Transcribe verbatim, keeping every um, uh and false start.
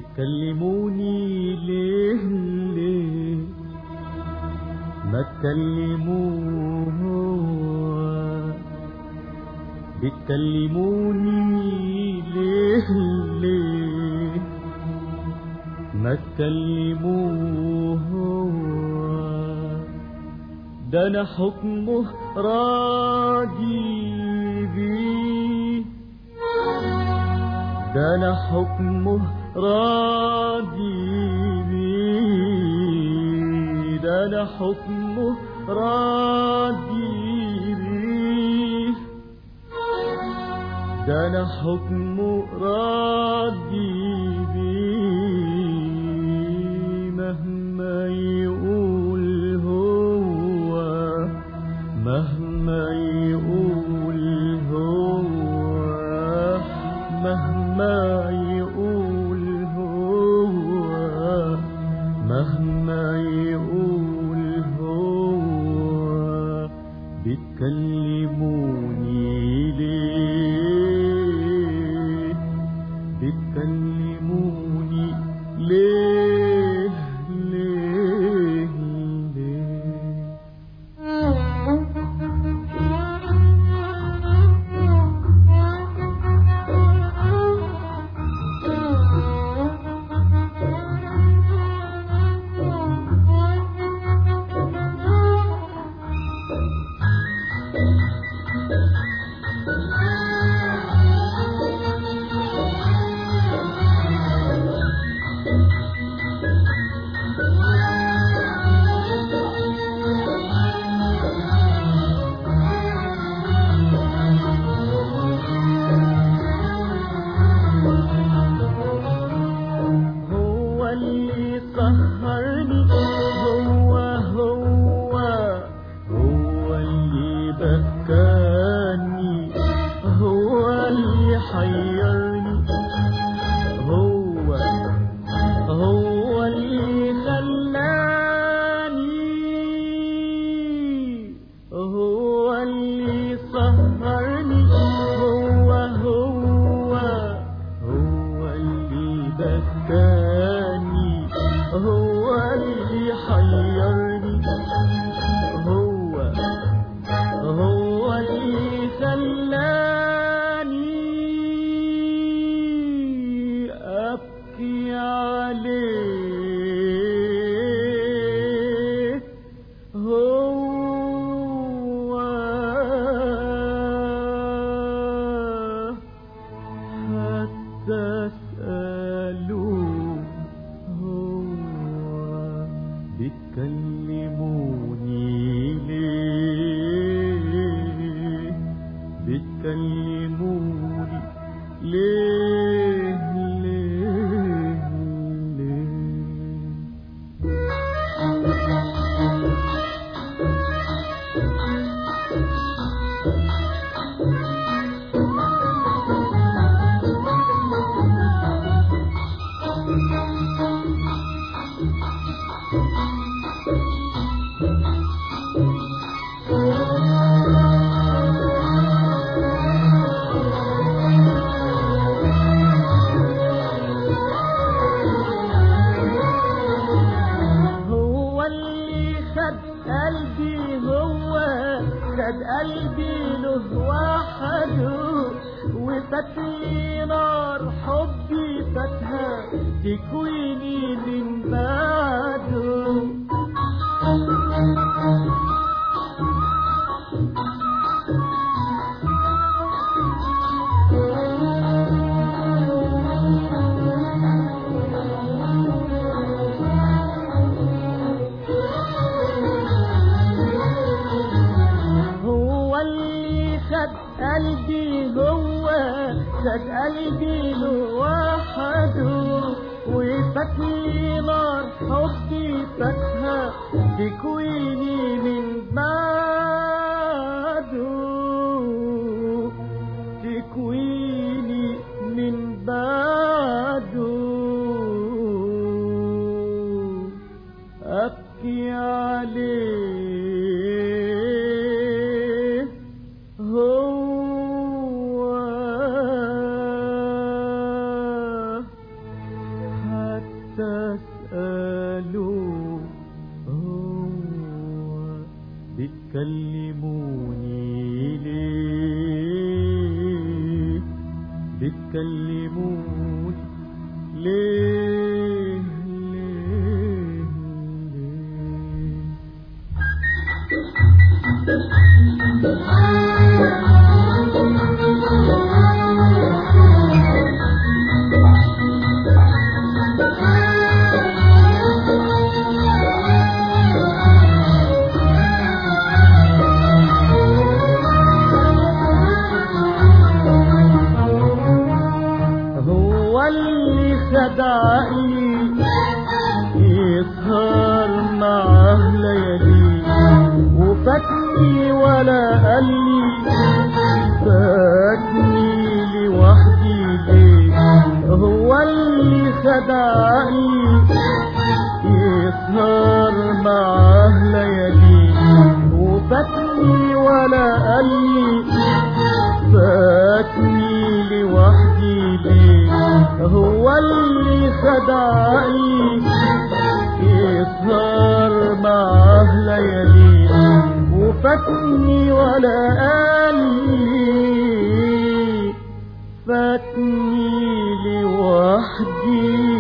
بتكلموني ليه ليه ما تكلموه بتكلموني ليه ليه ما تكلموه ده انا حكمه راضي بيه ده انا حكمه راضي بيه ده انا حكمه راضي بيه ده انا حكمه راضي بيه مهما يقول هو مهما يقول هو مهما يقول هو مهما يقول هو بتكلموني ليه بتكلموني ليه ليه ليه سهرني هو هو هو اللي بكاني هو اللي حيرني هو هو اللي خلاني هو اللي سهرني هو هو هو اللي بكاني هو اللي حيرني هو هو اللي خلاني أبكي عليه هو حتى أسأله بتكلموني ليه بتكلموني ليه ليه ليه قلبي هو خد قلبي له وحده وفتلي نار حبي فتها تكويني من بعده قلبي هو خد قلبي له وحده وفتلي نار حبي فتها تكويني من بعده تكويني من بعده أبكي عليه هو قالوا هو بتكلموني ليه بتكلموني ليه ليه هو اللي خدعني يسهر معاه ليالي وفاتني ولا قال لي فاتني لوحدي ليه هو اللي خدعني يسهر معاه ليالي وفاتني ولا قال لي فاتني لوحدي ليه هو اللي خدعني يسهر معاه ليالي وفاتني ولا قال لي فاتني لوحدي